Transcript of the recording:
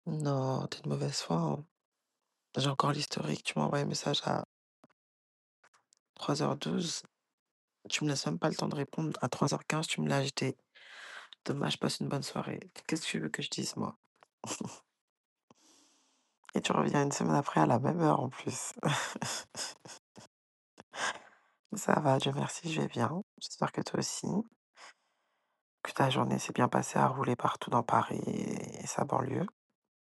Non, tu es de mauvaise foi, hein. J'ai encore l'historique, tu m'as envoyé un message à 3h12. Tu me laisses même pas le temps de répondre. À 3h15, tu me l'as acheté. Dommage, passe une bonne soirée. Qu'est-ce que tu veux que je dise, moi? Et tu reviens une semaine après à la même heure en plus. Ça va, Dieu merci, je vais bien. J'espère que toi aussi. Que ta journée s'est bien passée à rouler partout dans Paris et sa banlieue.